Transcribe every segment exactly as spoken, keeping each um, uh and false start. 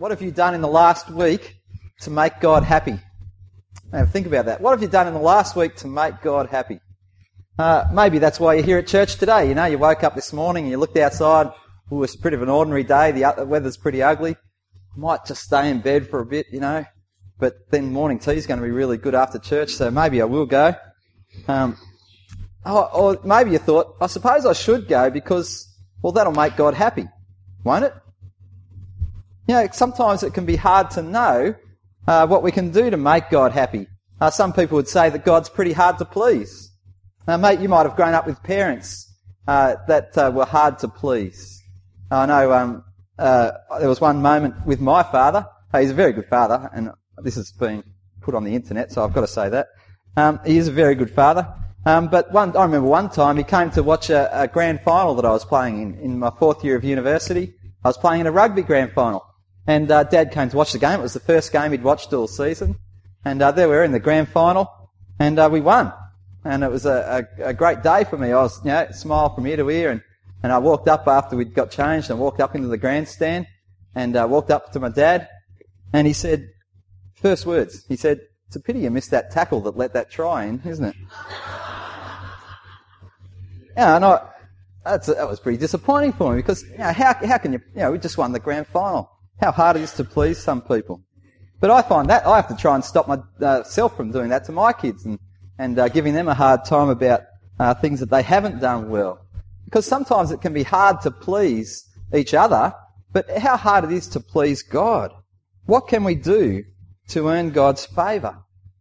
What have you done in the last week to make God happy? Now, think about that. What have you done in the last week to make God happy? Uh, maybe that's why you're here at church today. You know, you woke up this morning and you looked outside. Ooh, it's pretty of an ordinary day. The weather's pretty ugly. Might just stay in bed for a bit, you know. But then morning tea is going to be really good after church, so maybe I will go. Um, or, or maybe you thought, I suppose I should go because, well, that'll make God happy, won't it? You know, sometimes it can be hard to know uh, what we can do to make God happy. Uh, some people would say that God's pretty hard to please. Now, mate, you might have grown up with parents uh, that uh, were hard to please. I know um, uh, there was one moment with my father. Uh, he's a very good father, and this has been put on the internet, so I've got to say that. Um, he is a very good father. Um, but one, I remember one time he came to watch a, a grand final that I was playing in. In my fourth year of university, I was playing in a rugby grand final. And uh, Dad came to watch the game. It was the first game he'd watched all season. And uh, there we were in the grand final, and uh, we won. And it was a, a, a great day for me. I was, you know, smile from ear to ear, and, and I walked up after we'd got changed and walked up into the grandstand and uh, walked up to my dad, and he said, first words, he said, "It's a pity you missed that tackle that let that try in, isn't it?" Yeah, and I, that's, that was pretty disappointing for me because, you know, how, how can you, you know, we just won the grand final. How hard it is to please some people. But I find that I have to try and stop myself from doing that to my kids and, and uh, giving them a hard time about uh, things that they haven't done well. Because sometimes it can be hard to please each other, but how hard it is to please God. What can we do to earn God's favour?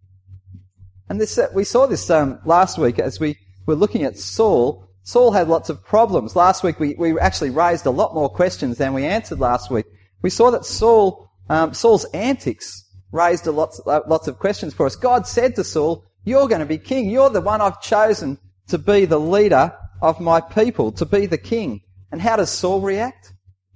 And this, uh, we saw this um, last week as we were looking at Saul. Saul had lots of problems. Last week we, we actually raised a lot more questions than we answered last week. We saw that Saul, um, Saul's antics raised a lots, uh, lots of questions for us. God said to Saul, "You're going to be king. You're the one I've chosen to be the leader of my people, to be the king." And how does Saul react?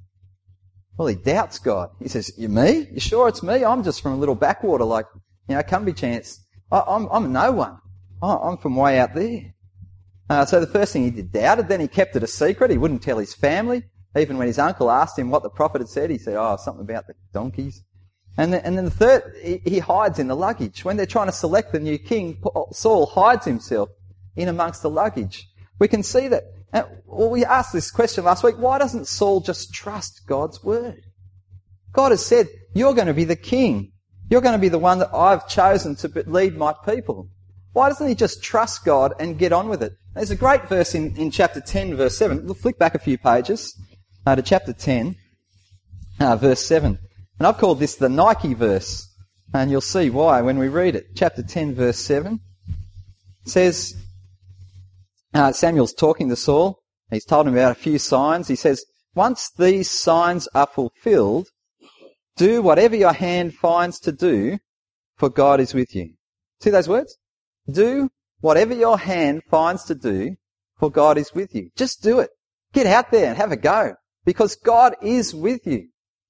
Well, he doubts God. He says, "You me? You sure it's me? I'm just from a little backwater like, you know, Cumbie chance. I, I'm, I'm no one. I, I'm from way out there." Uh, so the first thing he did, doubted. Then he kept it a secret. He wouldn't tell his family. Even when his uncle asked him what the prophet had said, he said, "Oh, something about the donkeys." And then, and then the third, he, he hides in the luggage. When they're trying to select the new king, Saul hides himself in amongst the luggage. We can see that. And, well, we asked this question last week. Why doesn't Saul just trust God's word? God has said, "You're going to be the king. You're going to be the one that I've chosen to lead my people." Why doesn't he just trust God and get on with it? There's a great verse in, in chapter ten, verse seven. We'll flick back a few pages. Uh, to chapter ten, uh, verse seven. And I've called this the Nike verse. And you'll see why when we read it. Chapter ten, verse seven. It says, uh, Samuel's talking to Saul. He's told him about a few signs. He says, "Once these signs are fulfilled, do whatever your hand finds to do, for God is with you." See those words? Do whatever your hand finds to do, for God is with you. Just do it. Get out there and have a go. Because God is with you.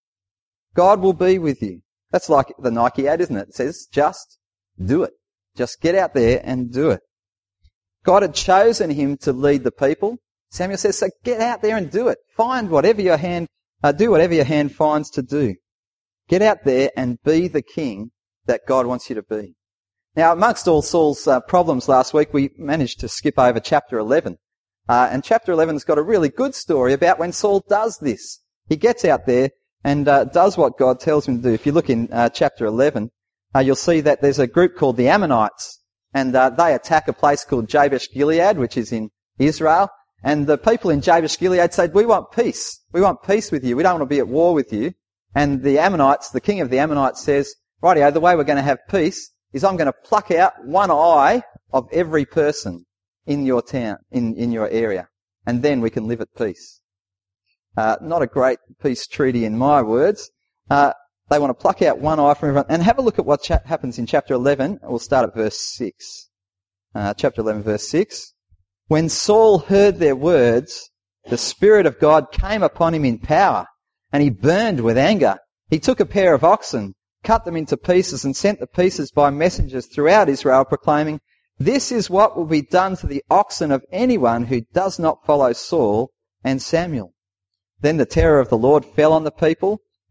God will be with you. That's like the Nike ad, isn't it? It says, just do it. Just get out there and do it. God had chosen him to lead the people. Samuel says, so get out there and do it. Find whatever your hand, uh, do whatever your hand finds to do. Get out there and be the king that God wants you to be. Now, amongst all Saul's uh, problems last week, we managed to skip over chapter eleven. Uh, and chapter eleven's got a really good story about when Saul does this. He gets out there and uh, does what God tells him to do. If you look in uh, chapter eleven, uh, you'll see that there's a group called the Ammonites, and uh, they attack a place called Jabesh Gilead, which is in Israel. And the people in Jabesh Gilead said, "We want peace. We want peace with you. We don't want to be at war with you." And the Ammonites, the king of the Ammonites says, "Rightio, the way we're going to have peace is I'm going to pluck out one eye of every person in your town, in, in your area, and then we can live at peace." Uh, not a great peace treaty in my words. Uh, they want to pluck out one eye from everyone. And have a look at what cha- happens in chapter eleven. We'll start at verse six. Uh, chapter eleven, verse six. "When Saul heard their words, the Spirit of God came upon him in power, and he burned with anger. He took a pair of oxen, cut them into pieces, and sent the pieces by messengers throughout Israel, proclaiming, 'This is what will be done to the oxen of anyone who does not follow Saul and Samuel.' Then the terror of the Lord fell on the people,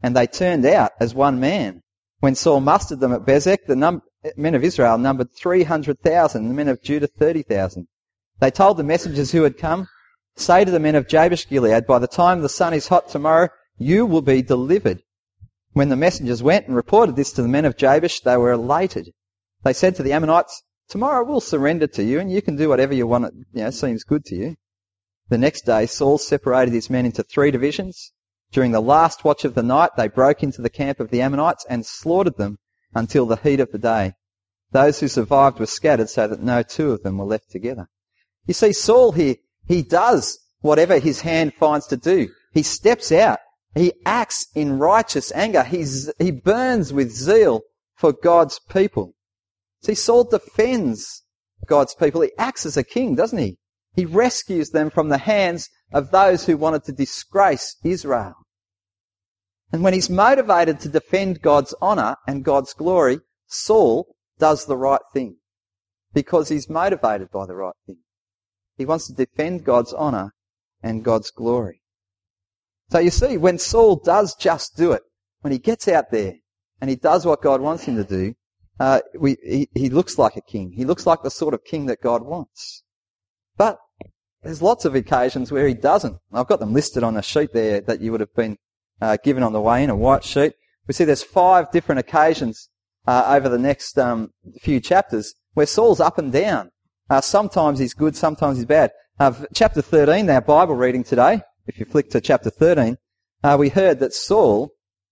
and they turned out as one man. When Saul mustered them at Bezek, the num- men of Israel numbered three hundred thousand, the men of Judah thirty thousand. They told the messengers who had come, "Say to the men of Jabesh Gilead, by the time the sun is hot tomorrow, you will be delivered." When the messengers went and reported this to the men of Jabesh, they were elated. They said to the Ammonites, "Tomorrow we'll surrender to you, and you can do whatever you want, you know, seems good to you." The next day, Saul separated his men into three divisions. During the last watch of the night, they broke into the camp of the Ammonites and slaughtered them until the heat of the day. Those who survived were scattered so that no two of them were left together. You see, Saul here, he does whatever his hand finds to do. He steps out. He acts in righteous anger. He's, he burns with zeal for God's people. See, Saul defends God's people. He acts as a king, doesn't he? He rescues them from the hands of those who wanted to disgrace Israel. And when he's motivated to defend God's honour and God's glory, Saul does the right thing because he's motivated by the right thing. He wants to defend God's honour and God's glory. So you see, when Saul does just do it, when he gets out there and he does what God wants him to do, uh, we, he, he looks like a king. He looks like the sort of king that God wants. But there's lots of occasions where he doesn't. I've got them listed on a sheet there that you would have been uh, given on the way in, a white sheet. We see there's five different occasions uh, over the next um, few chapters where Saul's up and down. Uh, sometimes he's good, sometimes he's bad. Uh, chapter thirteen, our Bible reading today, if you flick to chapter thirteen, uh, we heard that Saul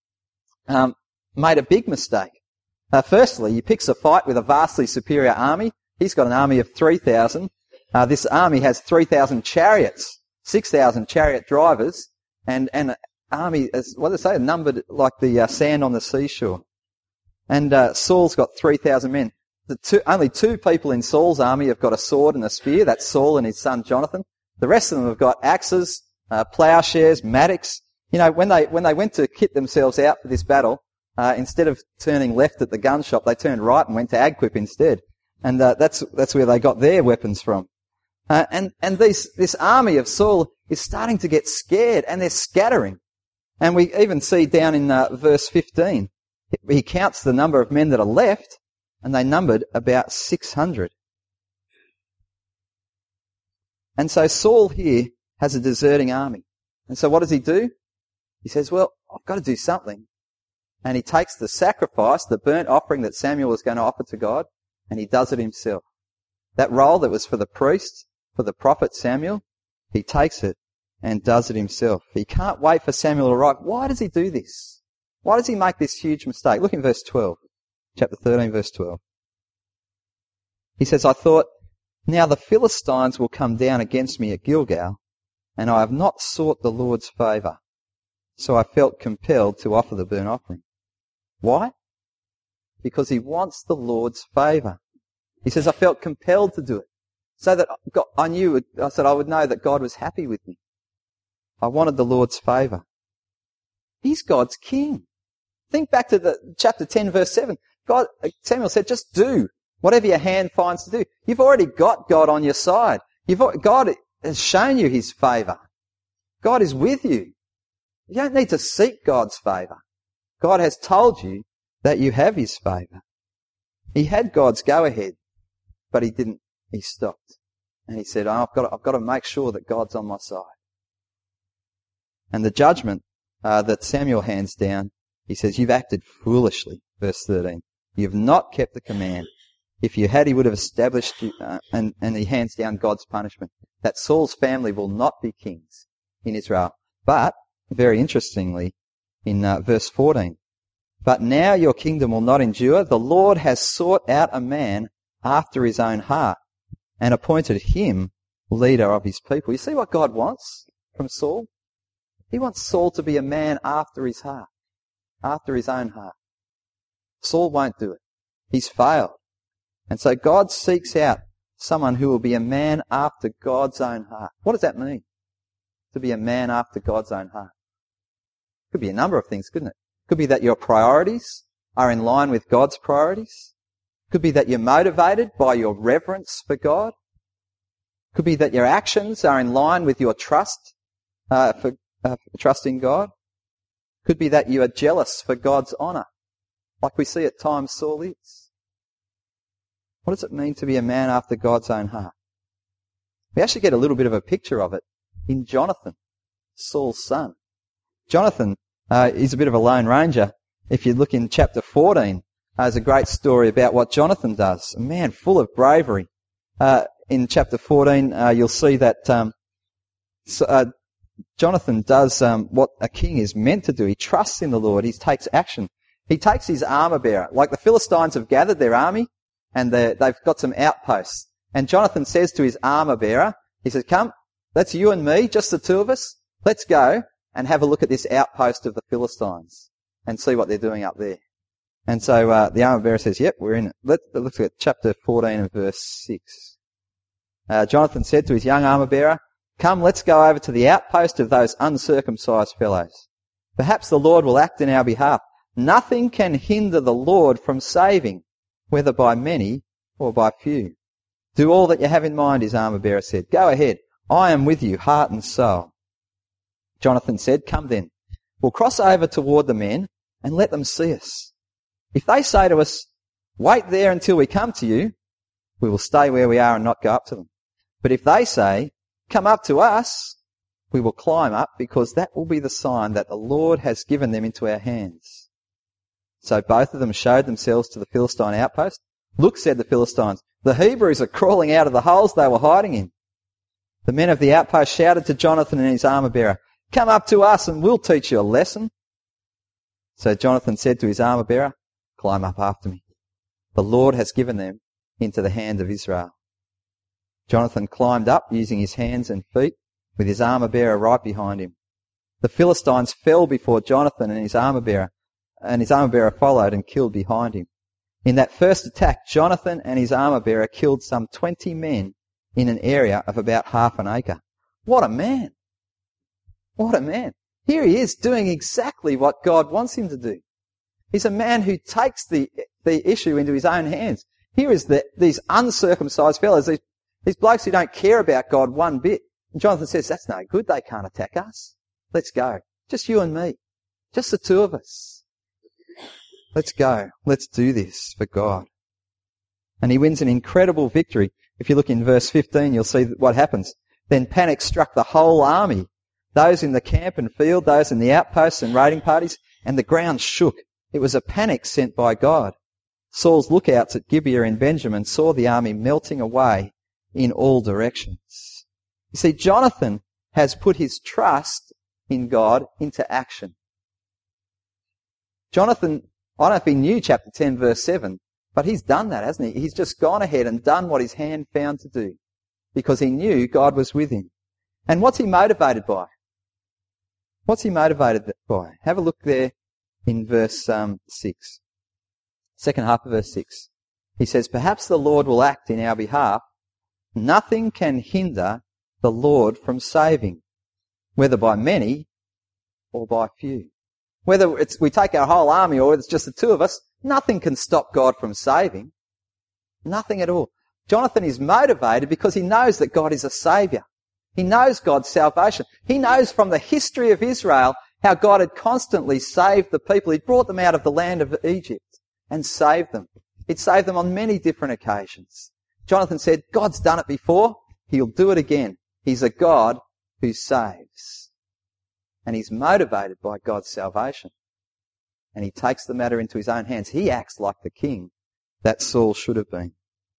um, made a big mistake. Uh, firstly, he picks a fight with a vastly superior army. He's got an army of three thousand. Uh, this army has three thousand chariots, six thousand chariot drivers, and, and an army, as what do they say, numbered like the uh, sand on the seashore. And uh, Saul's got three thousand men. The two, only two people in Saul's army have got a sword and a spear. That's Saul and his son Jonathan. The rest of them have got axes, uh, plowshares, mattocks. You know, when they when they went to kit themselves out for this battle, uh, instead of turning left at the gun shop, they turned right and went to Agquip instead. And uh, that's that's where they got their weapons from. Uh, and and these, this army of Saul is starting to get scared, and they're scattering. And we even see down in uh, verse fifteen, he counts the number of men that are left, and they numbered about six hundred. And so Saul here has a deserting army. And so what does he do? He says, well, I've got to do something. And he takes the sacrifice, the burnt offering that Samuel was going to offer to God, and he does it himself. That role that was for the priest, for the prophet Samuel, he takes it and does it himself. He can't wait for Samuel to arrive. Why does he do this? Why does he make this huge mistake? Look in verse twelve, chapter thirteen, verse twelve. He says, I thought, now the Philistines will come down against me at Gilgal, and I have not sought the Lord's favour. So I felt compelled to offer the burnt offering. Why? Because he wants the Lord's favour. He says, I felt compelled to do it. So that God, I knew, I said I would know that God was happy with me. I wanted the Lord's favour. He's God's king. Think back to the chapter ten, verse seven. God, Samuel said, just do whatever your hand finds to do. You've already got God on your side. You've, God has shown you his favour. God is with you. You don't need to seek God's favour. God has told you that you have his favour. He had God's go-ahead, but he didn't. He stopped. And he said, oh, I've got to, I've got to make sure that God's on my side. And the judgment uh, that Samuel hands down, he says, you've acted foolishly, verse thirteen. You've not kept the command. If you had, he would have established you, uh, and, and he hands down God's punishment, that Saul's family will not be kings in Israel. But, very interestingly, in uh, verse fourteen, but now your kingdom will not endure. The Lord has sought out a man after his own heart and appointed him leader of his people. You see what God wants from Saul? He wants Saul to be a man after his heart, after his own heart. Saul won't do it. He's failed. And so God seeks out someone who will be a man after God's own heart. What does that mean? To be a man after God's own heart. Could be a number of things, couldn't it? Could be that your priorities are in line with God's priorities. Could be that you're motivated by your reverence for God. Could be that your actions are in line with your trust uh, for, uh, for trusting God. Could be that you are jealous for God's honour, like we see at times Saul is. What does it mean to be a man after God's own heart? We actually get a little bit of a picture of it in Jonathan, Saul's son. Jonathan uh, is a bit of a lone ranger. If you look in chapter fourteen, uh, there's a great story about what Jonathan does. A man full of bravery. Uh, in chapter fourteen, uh, you'll see that um, so, uh, Jonathan does um, what a king is meant to do. He trusts in the Lord. He takes action. He takes his armour bearer. Like the Philistines have gathered their army and they've got some outposts. And Jonathan says to his armour bearer, he says, come, that's you and me, just the two of us. Let's go and have a look at this outpost of the Philistines and see what they're doing up there. And so uh, the armour bearer says, yep, we're in it. Let's look at chapter fourteen and verse six. Uh, Jonathan said to his young armour bearer, come, let's go over to the outpost of those uncircumcised fellows. Perhaps the Lord will act in our behalf. Nothing can hinder the Lord from saving, whether by many or by few. Do all that you have in mind, his armour-bearer said. Go ahead. I am with you, heart and soul. Jonathan said, come then. We'll cross over toward the men and let them see us. If they say to us, wait there until we come to you, we will stay where we are and not go up to them. But if they say, come up to us, we will climb up, because that will be the sign that the Lord has given them into our hands. So both of them showed themselves to the Philistine outpost. Look, said the Philistines, the Hebrews are crawling out of the holes they were hiding in. The men of the outpost shouted to Jonathan and his armour-bearer, come up to us and we'll teach you a lesson. So Jonathan said to his armour-bearer, climb up after me. The Lord has given them into the hand of Israel. Jonathan climbed up using his hands and feet, with his armour-bearer right behind him. The Philistines fell before Jonathan and his armour-bearer, and his armour-bearer followed and killed behind him. In that first attack, Jonathan and his armour-bearer killed some twenty men in an area of about half an acre. What a man! What a man! Here he is doing exactly what God wants him to do. He's a man who takes the the issue into his own hands. Here is the, these uncircumcised fellows, these, these blokes who don't care about God one bit. And Jonathan says, that's no good, they can't attack us. Let's go. Just you and me. Just the two of us. Let's go. Let's do this for God. And he wins an incredible victory. If you look in verse fifteen, you'll see what happens. Then panic struck the whole army, those in the camp and field, those in the outposts and raiding parties, and the ground shook. It was a panic sent by God. Saul's lookouts at Gibeah in Benjamin saw the army melting away in all directions. You see, Jonathan has put his trust in God into action. Jonathan, I don't know if he knew chapter ten verse seven, but he's done that, hasn't he? He's just gone ahead and done what his hand found to do, because he knew God was with him. And what's he motivated by? What's he motivated by? Have a look there in verse um, six. Second half of verse six. He says, perhaps the Lord will act in our behalf. Nothing can hinder the Lord from saving, whether by many or by few. Whether it's we take our whole army or it's just the two of us, nothing can stop God from saving. Nothing at all. Jonathan is motivated because he knows that God is a saviour. He knows God's salvation. He knows from the history of Israel how God had constantly saved the people. He'd brought them out of the land of Egypt and saved them. He'd saved them on many different occasions. Jonathan said, God's done it before. He'll do it again. He's a God who saves. And he's motivated by God's salvation. And he takes the matter into his own hands. He acts like the king that Saul should have been.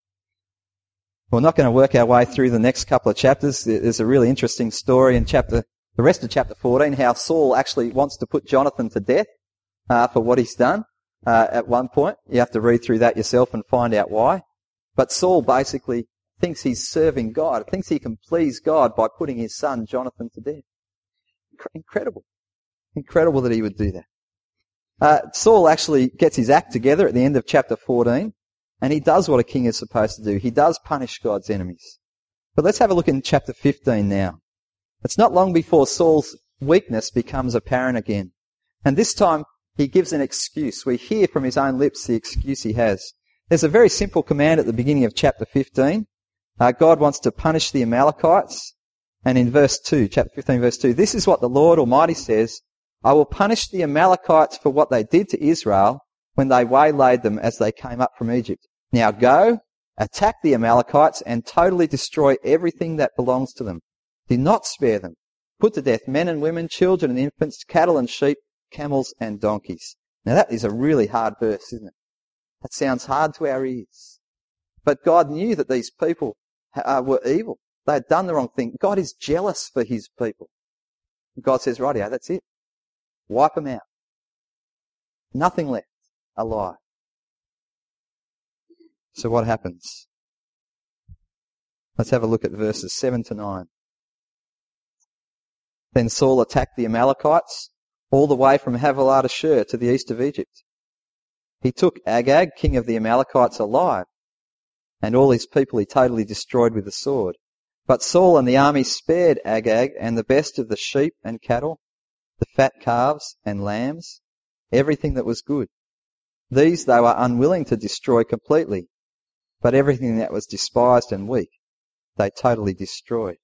We're not going to work our way through the next couple of chapters. There's a really interesting story in chapter, the rest of chapter fourteen, how Saul actually wants to put Jonathan to death uh, for what he's done uh, at one point. You have to read through that yourself and find out why. But Saul basically thinks he's serving God, thinks he can please God by putting his son Jonathan to death. Incredible. Incredible that he would do that. Uh, Saul actually gets his act together at the end of chapter fourteen, and he does what a king is supposed to do. He does punish God's enemies. But let's have a look in chapter fifteen now. It's not long before Saul's weakness becomes apparent again. And this time he gives an excuse. We hear from his own lips the excuse he has. There's a very simple command at the beginning of chapter fifteen. Uh, God wants to punish the Amalekites. And in verse two, chapter fifteen, verse two, this is what the Lord Almighty says, I will punish the Amalekites for what they did to Israel when they waylaid them as they came up from Egypt. Now go, attack the Amalekites and totally destroy everything that belongs to them. Do not spare them. Put to death men and women, children and infants, cattle and sheep, camels and donkeys. Now that is a really hard verse, isn't it? That sounds hard to our ears. But God knew that these people uh, were evil. They had done the wrong thing. God is jealous for his people. God says, rightio, that's it. Wipe them out. Nothing left alive. So what happens? Let's have a look at verses seven to nine. Then Saul attacked the Amalekites all the way from Havilah to Shur to the east of Egypt. He took Agag, king of the Amalekites, alive, and all his people he totally destroyed with the sword. But Saul and the army spared Agag and the best of the sheep and cattle, the fat calves and lambs, everything that was good. These they were unwilling to destroy completely, but everything that was despised and weak, they totally destroyed.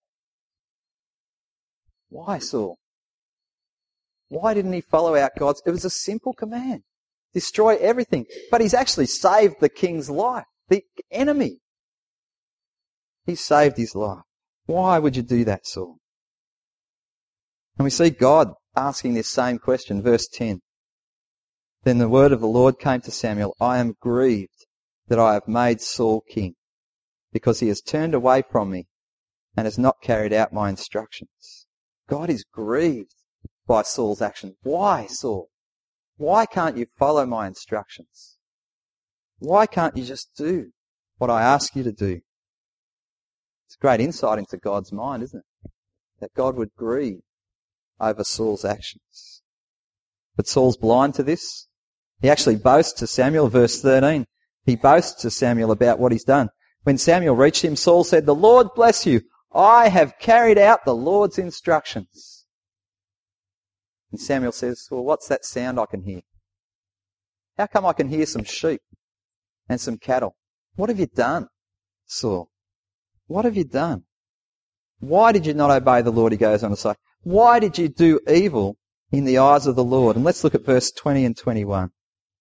Why, Saul? Why didn't he follow out God's? It was a simple command. Destroy everything. But he's actually saved the king's life, the enemy. He saved his life. Why would you do that, Saul? And we see God asking this same question, verse ten. Then the word of the Lord came to Samuel, I am grieved that I have made Saul king, because he has turned away from me and has not carried out my instructions. God is grieved by Saul's action. Why, Saul? Why can't you follow my instructions? Why can't you just do what I ask you to do? It's a great insight into God's mind, isn't it? That God would grieve over Saul's actions. But Saul's blind to this. He actually boasts to Samuel, verse thirteen. He boasts to Samuel about what he's done. When Samuel reached him, Saul said, the Lord bless you. I have carried out the Lord's instructions. And Samuel says, well, what's that sound I can hear? How come I can hear some sheep and some cattle? What have you done, Saul? What have you done? Why did you not obey the Lord? He goes on to say, why did you do evil in the eyes of the Lord? And let's look at verse twenty and twenty-one.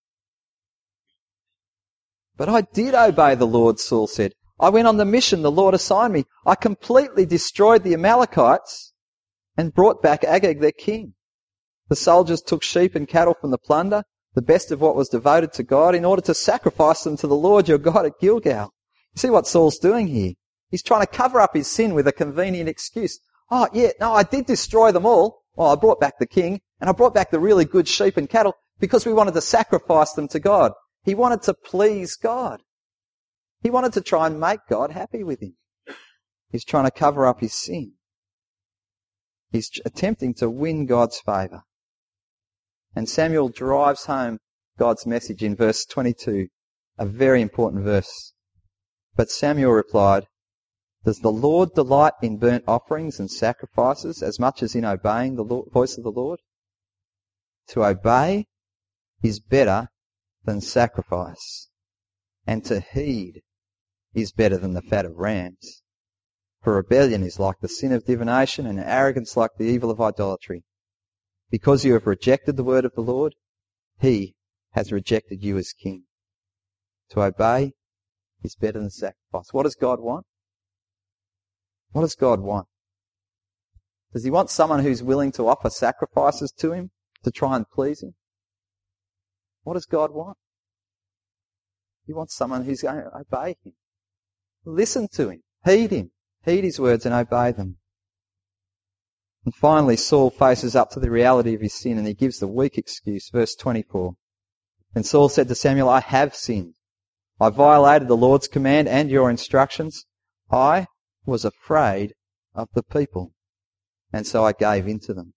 But I did obey the Lord, Saul said. I went on the mission the Lord assigned me. I completely destroyed the Amalekites and brought back Agag, their king. The soldiers took sheep and cattle from the plunder, the best of what was devoted to God, in order to sacrifice them to the Lord your God at Gilgal. You see what Saul's doing here? He's trying to cover up his sin with a convenient excuse. Oh, yeah, no, I did destroy them all. Well, I brought back the king, and I brought back the really good sheep and cattle because we wanted to sacrifice them to God. He wanted to please God. He wanted to try and make God happy with him. He's trying to cover up his sin. He's attempting to win God's favour. And Samuel drives home God's message in verse twenty-two, a very important verse. But Samuel replied, does the Lord delight in burnt offerings and sacrifices as much as in obeying the Lord, voice of the Lord? To obey is better than sacrifice, and to heed is better than the fat of rams. For rebellion is like the sin of divination, and arrogance like the evil of idolatry. Because you have rejected the word of the Lord, he has rejected you as king. To obey is better than sacrifice. What does God want? What does God want? Does he want someone who's willing to offer sacrifices to him to try and please him? What does God want? He wants someone who's going to obey him. Listen to him. Heed him. Heed his words and obey them. And finally, Saul faces up to the reality of his sin and he gives the weak excuse. Verse twenty-four. Then Saul said to Samuel, I have sinned. I violated the Lord's command and your instructions. I was afraid of the people, and so I gave in to them.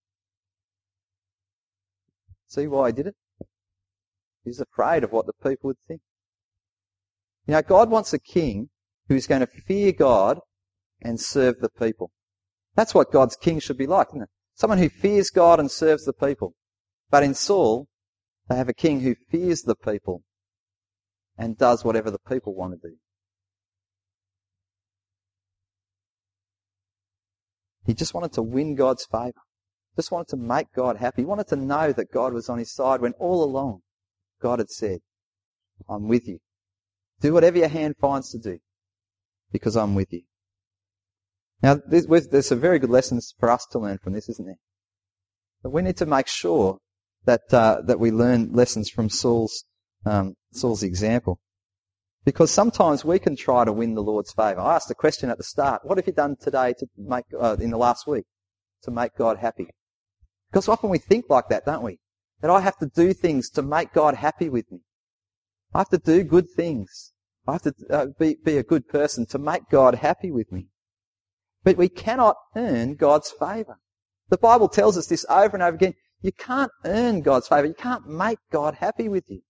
See why he did it? He was afraid of what the people would think. You know, God wants a king who is going to fear God and serve the people. That's what God's king should be like, isn't it? Someone who fears God and serves the people. But in Saul, they have a king who fears the people and does whatever the people want to do. He just wanted to win God's favour. Just wanted to make God happy. He wanted to know that God was on his side when all along God had said, I'm with you. Do whatever your hand finds to do because I'm with you. Now, there's, there's some very good lessons for us to learn from this, isn't there? But we need to make sure that uh, that we learn lessons from Saul's um, Saul's example. Because sometimes we can try to win the Lord's favour. I asked the question at the start, what have you done today to make, uh, in the last week, to make God happy? Because often we think like that, don't we? That I have to do things to make God happy with me. I have to do good things. I have to uh, be, be a good person to make God happy with me. But we cannot earn God's favour. The Bible tells us this over and over again. You can't earn God's favour. You can't make God happy with you.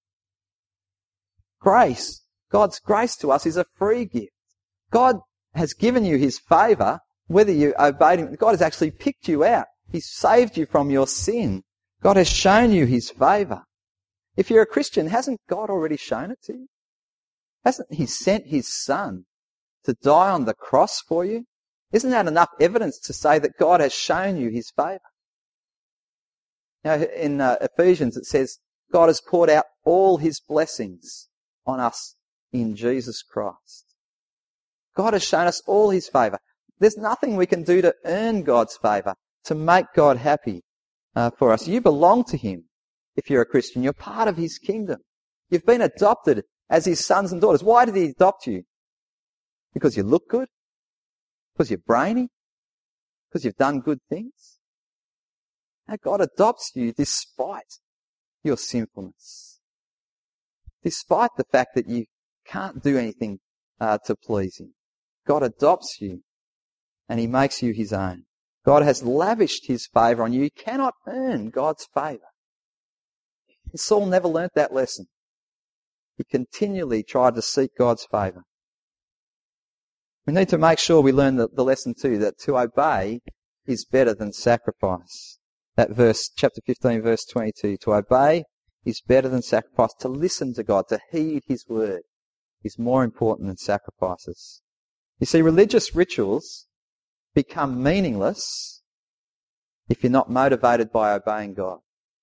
Grace, God's grace to us is a free gift. God has given you his favour, whether you obeyed him. God has actually picked you out. He's saved you from your sin. God has shown you his favour. If you're a Christian, hasn't God already shown it to you? Hasn't he sent his Son to die on the cross for you? Isn't that enough evidence to say that God has shown you his favour? Now, in uh, Ephesians it says, God has poured out all his blessings on us in Jesus Christ. God has shown us all his favour. There's nothing we can do to earn God's favour, to make God happy uh, for us. You belong to him if you're a Christian. You're part of his kingdom. You've been adopted as his sons and daughters. Why did he adopt you? Because you look good? Because you're brainy? Because you've done good things? No, God adopts you despite your sinfulness. Despite the fact that you can't do anything uh, to please him. God adopts you and he makes you his own. God has lavished his favour on you. You cannot earn God's favour. And Saul never learnt that lesson. He continually tried to seek God's favour. We need to make sure we learn the, the lesson too, that to obey is better than sacrifice. That verse, chapter fifteen, verse twenty-two, to obey is better than sacrifice. To listen to God, to heed his word, is more important than sacrifices. You see, religious rituals become meaningless if you're not motivated by obeying God.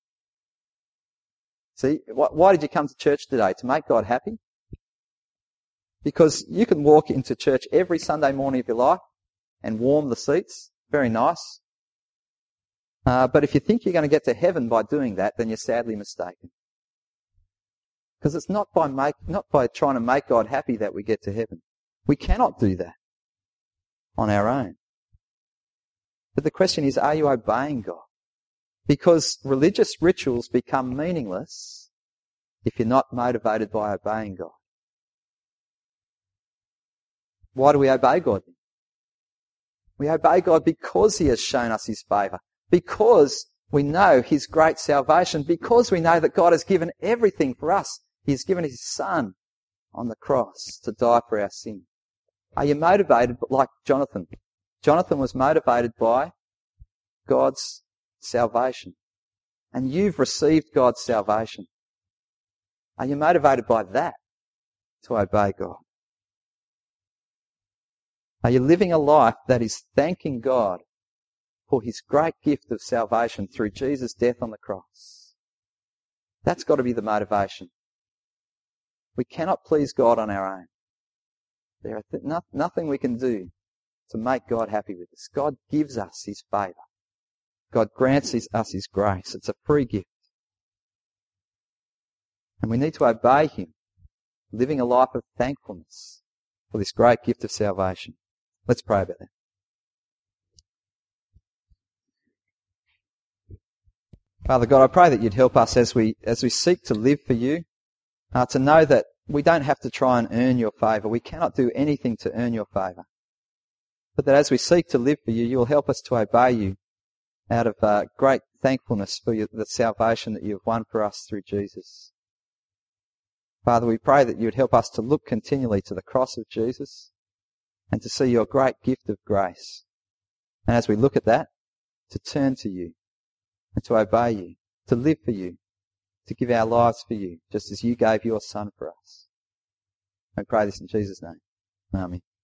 See, why did you come to church today? To make God happy? Because you can walk into church every Sunday morning of your life and warm the seats. Very nice. Uh, but if you think you're going to get to heaven by doing that, then you're sadly mistaken. Because it's not by make, not by trying to make God happy that we get to heaven. We cannot do that on our own. But the question is, are you obeying God? Because religious rituals become meaningless if you're not motivated by obeying God. Why do we obey God then? We obey God because he has shown us his favour. Because we know his great salvation. Because we know that God has given everything for us. He has given his Son on the cross to die for our sin. Are you motivated like Jonathan? Jonathan was motivated by God's salvation. And you've received God's salvation. Are you motivated by that to obey God? Are you living a life that is thanking God for his great gift of salvation through Jesus' death on the cross? That's got to be the motivation. We cannot please God on our own. There is th- nothing we can do to make God happy with us. God gives us his favour. God grants his, us his grace. It's a free gift. And we need to obey him, living a life of thankfulness for this great gift of salvation. Let's pray about that. Father God, I pray that you'd help us as we as we seek to live for you, uh, to know that we don't have to try and earn your favour. We cannot do anything to earn your favour. But that as we seek to live for you, you'll help us to obey you out of uh, great thankfulness for your, the salvation that you've won for us through Jesus. Father, we pray that you'd help us to look continually to the cross of Jesus and to see your great gift of grace. And as we look at that, to turn to you and to obey you, to live for you, to give our lives for you, just as you gave your Son for us. I pray this in Jesus' name. Amen.